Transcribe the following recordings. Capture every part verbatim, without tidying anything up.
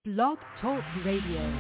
Blog Talk Radio.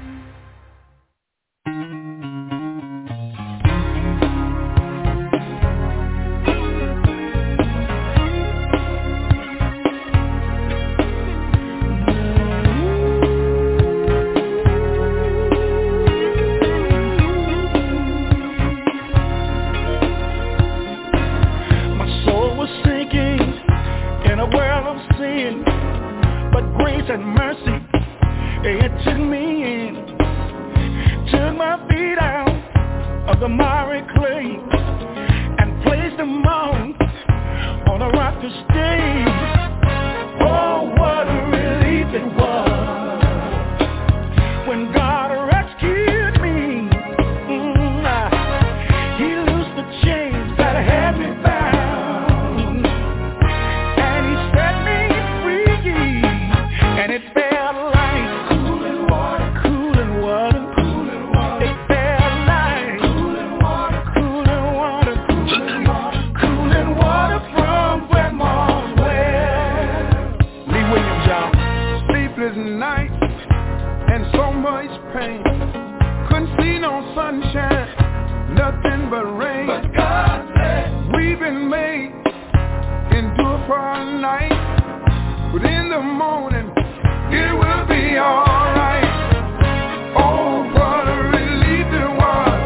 And mercy, it took me in, took my feet out of the miry clay and placed them on, on a rock to stay. Oh, what a relief it was when God rescued me. Mm, he loosed the chains that had me bound, and he set me free. And it felt like cooling water, cooling water, cooling water. It felt like cooling water, cooling water, cooling water, cooling water from Grandma's well. Lee Williams, y'all. Sleepless nights and so much pain. Couldn't see no sunshine, nothing but rain. But God said we've been made endure for a night, but in the morning it will be alright. Oh, what a relief it was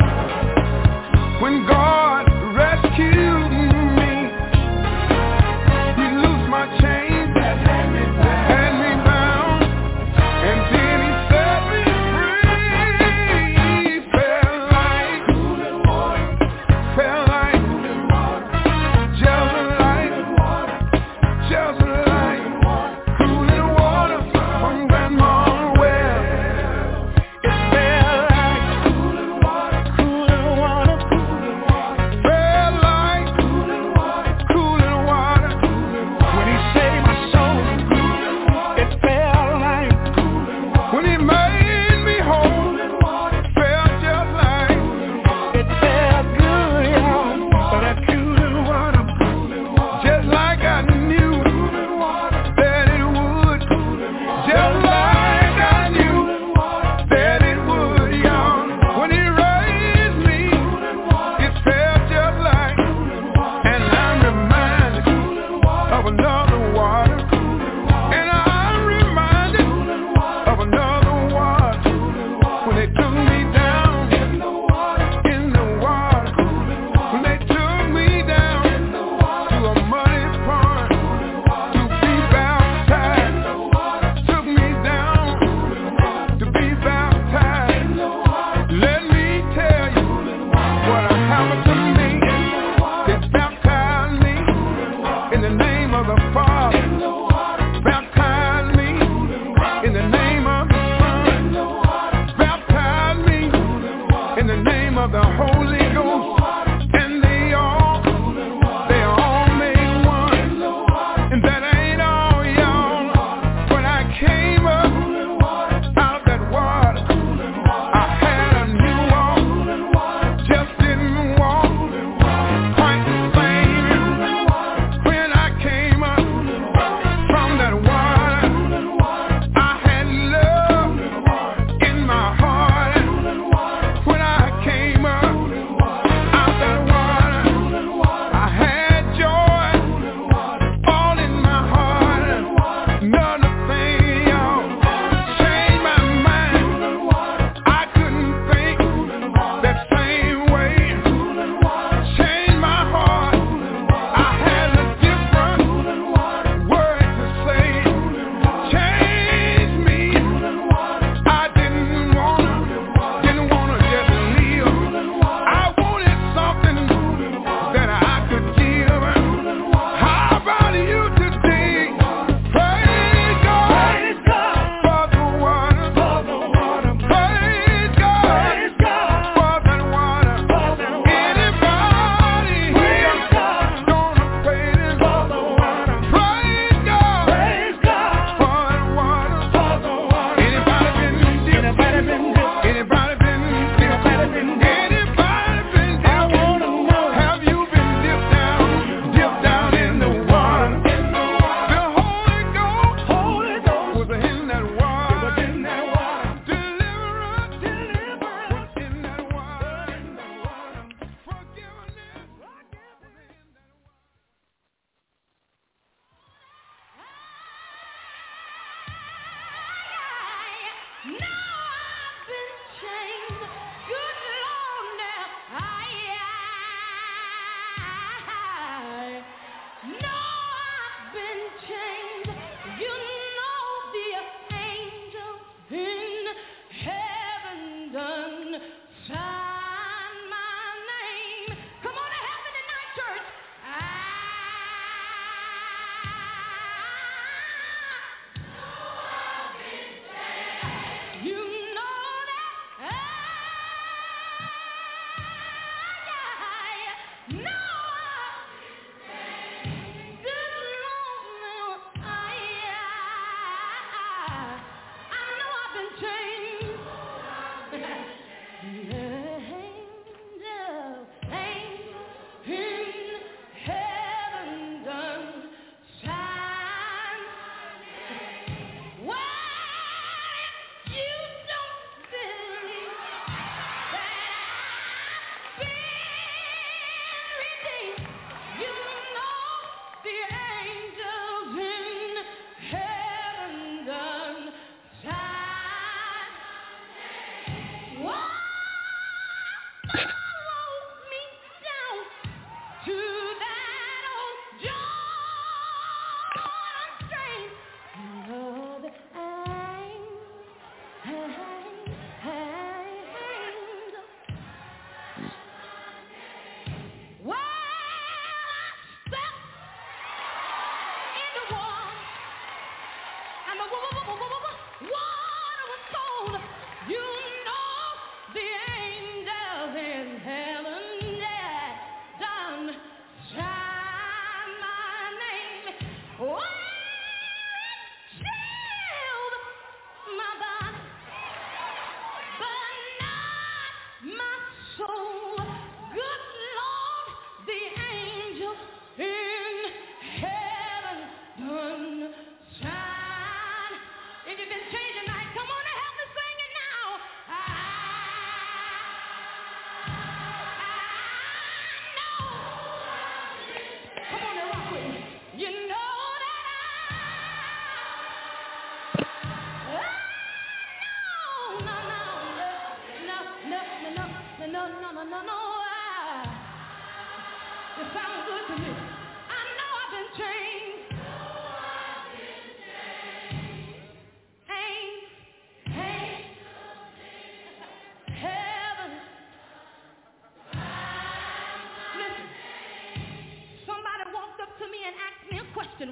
when God rescued me. He loosed my chains, had me bound, and then he set me free. Felt like cooling water, felt like cooling water, just like water, just like cooling.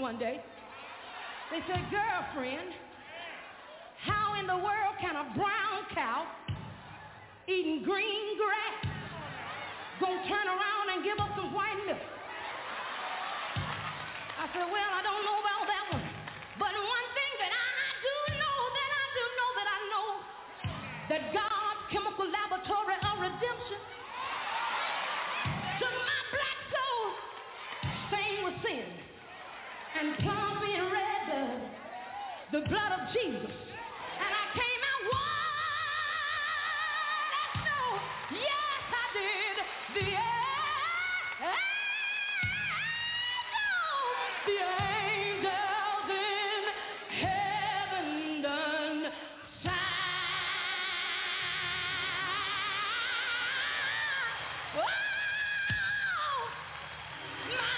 one day. They said, girlfriend, how in the world can a brown cow eating green grass gonna turn around and give up some white milk? I said, well, I don't know about that one. But one thing that I do know, that I do know, that I know, that God's chemical laboratory of redemption took my black soul, stained with sin, and plunged me in red blood, the blood of Jesus. And I came out white as snow. Yes, I did. The angels, the angels in heaven done sigh. Oh, my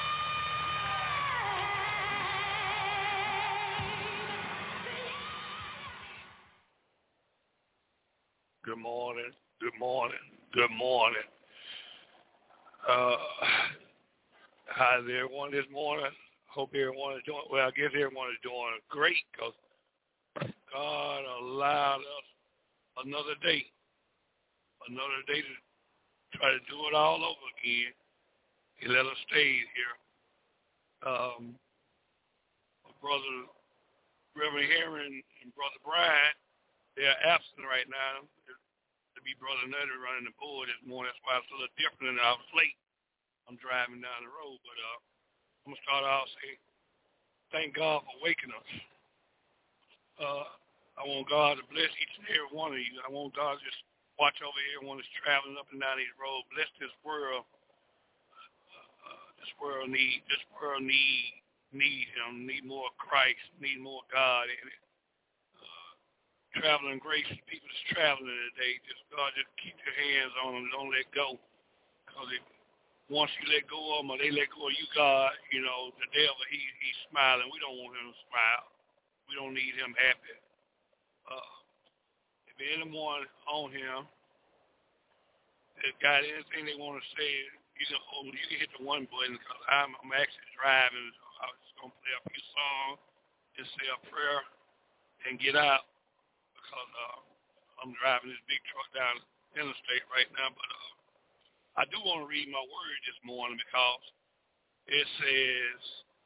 Good morning, good morning, good morning. Uh, how's everyone this morning? Hope everyone is doing, well, I guess everyone is doing great because God allowed us another day, another day to try to do it all over again. He let us stay here. Um, Brother Reverend Heron and Brother Brian, they're absent right now. To be Brother Nutter running the board this morning. That's why it's a little different than I was late. I'm driving down the road. But uh, I'm going to start out saying, thank God for waking us. Uh, I want God to bless each and every one of you. I want God to just watch over everyone that's traveling up and down these roads. Bless this world. Uh, this world need, this world need, need Him, need more Christ, need more God in it. Traveling grace, people that's traveling today, just God, just keep your hands on them, don't let go. Because once you let go of them or they let go of you, God, you know, the devil, he he's smiling. We don't want him to smile. We don't need him happy. Uh, if anyone on him that got anything they want to say, you can, oh, you can hit the one button because I'm, I'm actually driving. So I was just going to play a few songs and say a prayer and get out. Because uh, I'm driving this big truck down the interstate right now, but uh, I do want to read my word this morning because it says,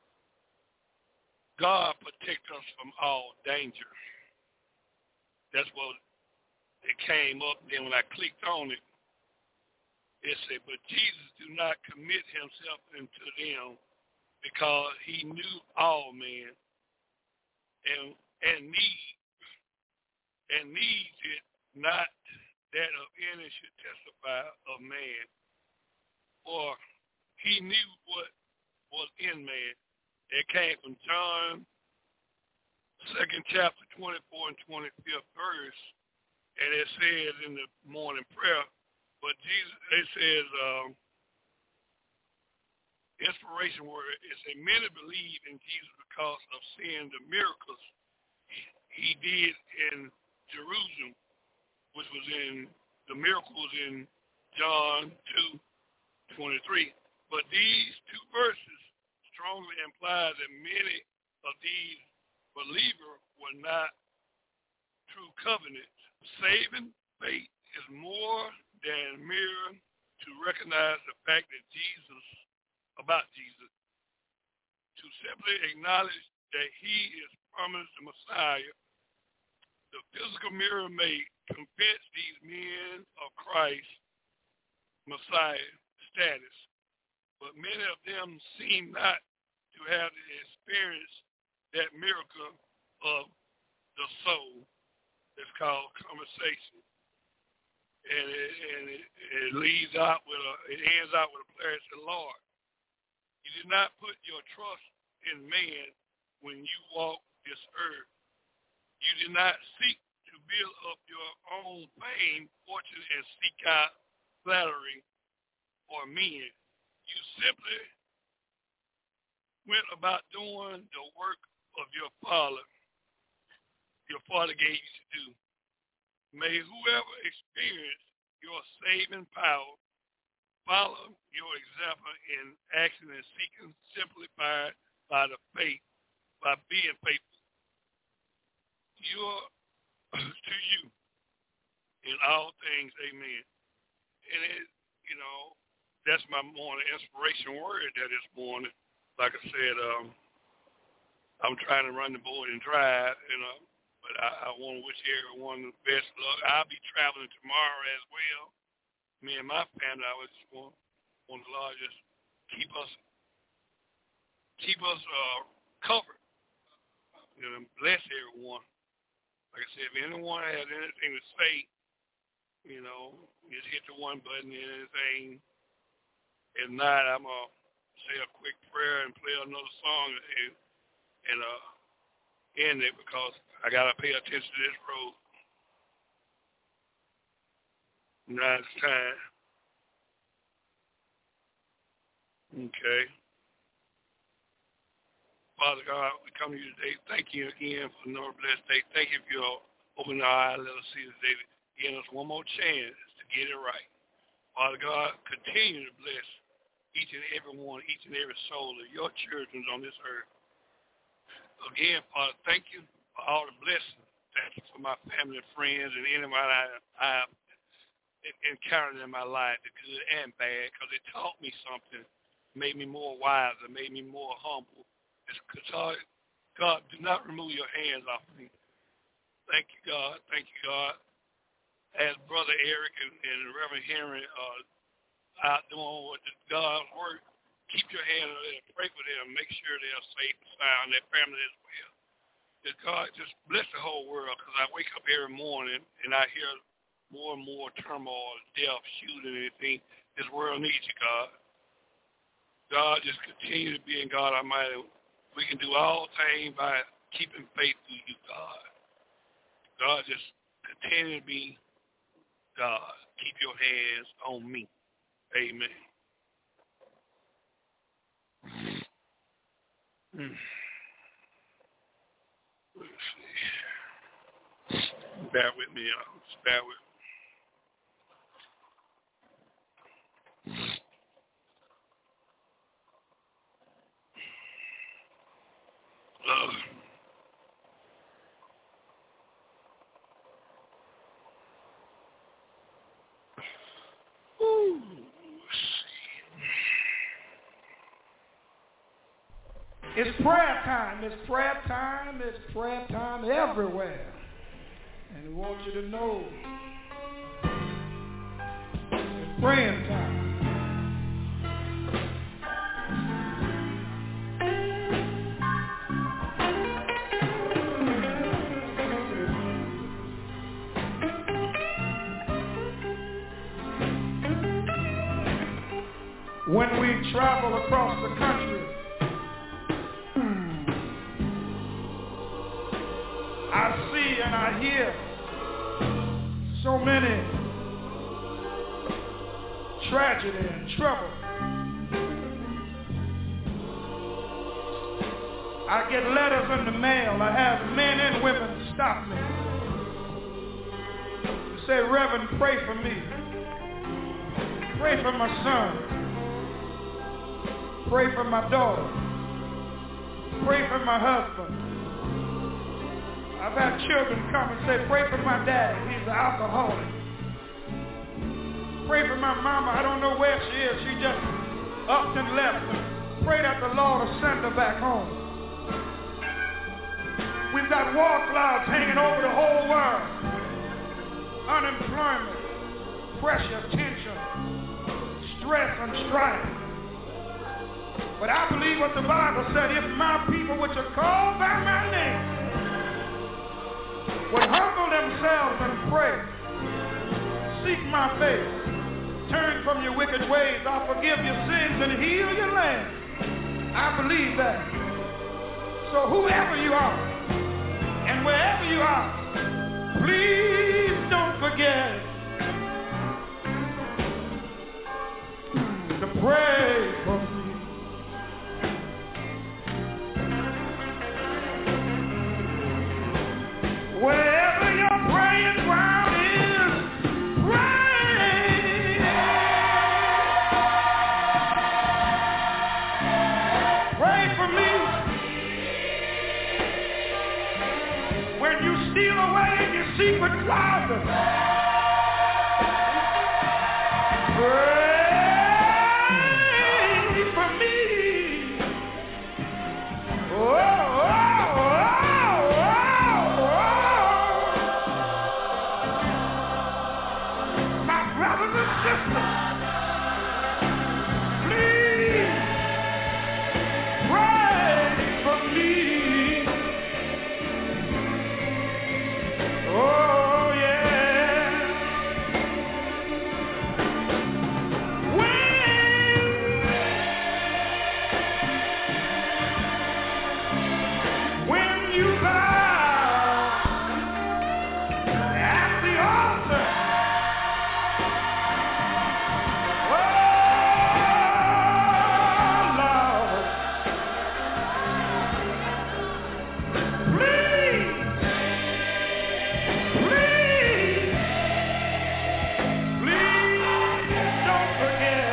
God protect us from all danger. That's what it came up. Then when I clicked on it, it said, but Jesus do not commit himself into them because he knew all men and and need. And needs it not that of any should testify of man. For he knew what was in man. It came from John, second chapter, twenty-four and twenty-fifth verse. And it says in the morning prayer, but Jesus, it says, um, inspiration word, it says, many believe in Jesus because of seeing the miracles he did in Jerusalem, which was in the miracles in John two twenty-three. But these two verses strongly imply that many of these believers were not true covenants. Saving faith is more than mere to recognize the fact that Jesus, about Jesus, to simply acknowledge that he is promised the Messiah. The physical mirror may convince these men of Christ's Messiah status, but many of them seem not to have experienced that miracle of the soul that's called conversation. And it, and it, it leads out with a, it ends out with a prayer to the Lord. You did not put your trust in man when you walk this earth. You did not seek to build up your own fame, fortune, and seek out flattery or men. You simply went about doing the work of your Father, your Father gave you to do. May whoever experienced your saving power follow your example in action and seeking simplified by the faith, by being faithful. You're to you in all things, amen. And it, you know, that's my morning inspiration word that this morning. Like I said, um, I'm trying to run the board and drive, you know, but I, I want to wish everyone the best luck. I'll be traveling tomorrow as well. Me and my family, I was just want, want the Lord just keep us, keep us uh, covered. You know, bless everyone. Like I said, if anyone has anything to say, you know, just hit the one button and anything. If not, I'm going to say a quick prayer and play another song and, and uh, end it because I got to pay attention to this road. Now it's time. Okay. Father God, we come to you today. Thank you again for another blessed day. Thank you for your opening our eyes, let us see today, giving us one more chance to get it right. Father God, continue to bless each and every one, each and every soul of your children on this earth. Again, Father, thank you for all the blessings. Thank you for my family and friends and anybody I, I've encountered in my life, the good and bad, because it taught me something, made me more wise, and made me more humble. Because God, God, do not remove your hands off of me. Thank you, God. Thank you, God. As Brother Eric and, and Reverend Henry are out doing what God's work, keep your hand on them, pray for them, make sure they're safe and sound, their family as well. That God just bless the whole world, because I wake up every morning and I hear more and more turmoil, death, shooting, and anything. This world needs you, God. God, just continue to be in God Almighty. We can do all things by keeping faith through you, God. God, just continue to be God. Keep your hands on me. Amen. Hmm. Let's see. Bear with me, y'all. Just bear with me. Uh, ooh, it's prayer time. It's prayer time. It's prayer time everywhere. And we want you to know it's praying time. When we travel across the country, I see and I hear so many tragedy and trouble. I get letters in the mail. I have men and women stop me and say, Reverend, pray for me. Pray for my son. Pray for my daughter. Pray for my husband. I've had children come and say, pray for my daddy. He's an alcoholic. Pray for my mama. I don't know where she is. She just upped and left. Pray that the Lord will send her back home. We've got war clouds hanging over the whole world. Unemployment, pressure, tension, stress, and strife. But I believe what the Bible said, if my people which are called by my name would humble themselves and pray, seek my face, turn from your wicked ways, I'll forgive your sins and heal your land. I believe that. So whoever you are and wherever you are, please don't forget to pray for me. Wherever your praying ground is, pray. Pray for me. steal away in your secret closet. Pray for me. Oh, oh, oh, oh, oh. My brothers and sisters, please pray for me. Oh, yeah. When, when you bow at the altar, oh, Lord, please, please, please don't forget.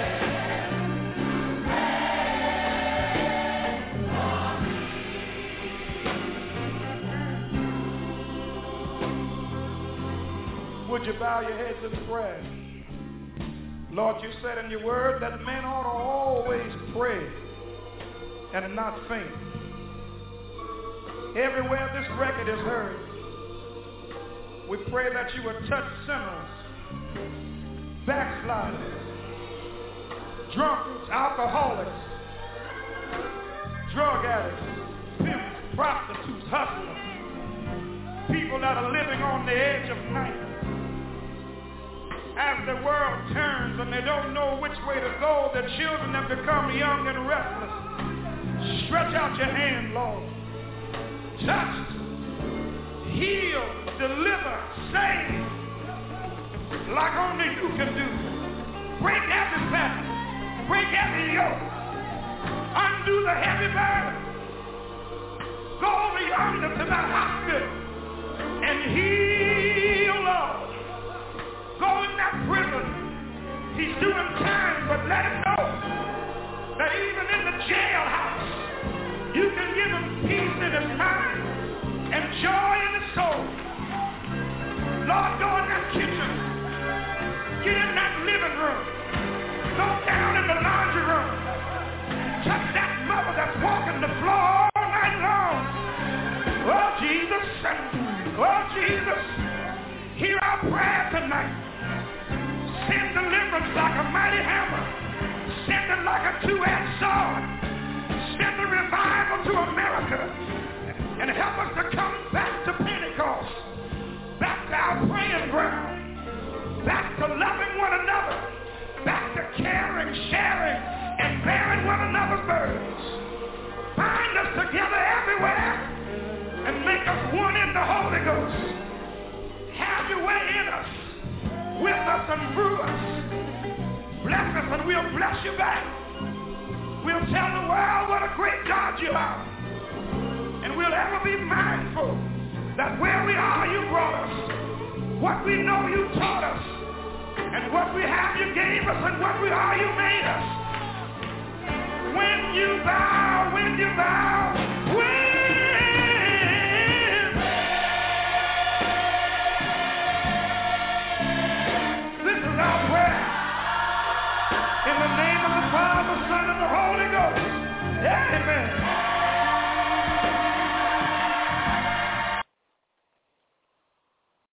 Would you bow your heads in prayer? Lord, you said in your word that men ought to always pray and not faint. Everywhere this record is heard, we pray that you would touch sinners, backsliders, drunkards, alcoholics, drug addicts, pimps, prostitutes, hustlers, people that are living on the edge of night. As the world turns and they don't know which way to go, their children have become young and restless. Stretch out your hand, Lord. Touch, heal, deliver, save, like only you can do. Break every fetter, break every yoke, undo the heavy burden. Go over yonder to that hospital and heal, Lord. Go in that prison. He's doing time, but let him know that even in the jailhouse, you can give him peace in his mind and joy in his soul. Lord, go in that kitchen. Get in that living room. Go down in the laundry room. Touch that mother that's walking the floor all night long. Oh, Jesus. Oh, Jesus. Hear our prayer tonight. Send deliverance like a mighty hammer. Send it like a two-edged sword. Send a revival to America. And help us to come back to Pentecost. Back to our praying ground. Back to loving one another. Back to caring, sharing, and bearing one another's burdens. Bind us together everywhere and make us one in the Holy Ghost. Have your way in us, with us and through us. Bless us and we'll bless you back. We'll tell the world what a great God you are. And we'll ever be mindful that where we are you brought us, what we know you taught us, and what we have you gave us, and what we are you made us. When you bow, when you bow,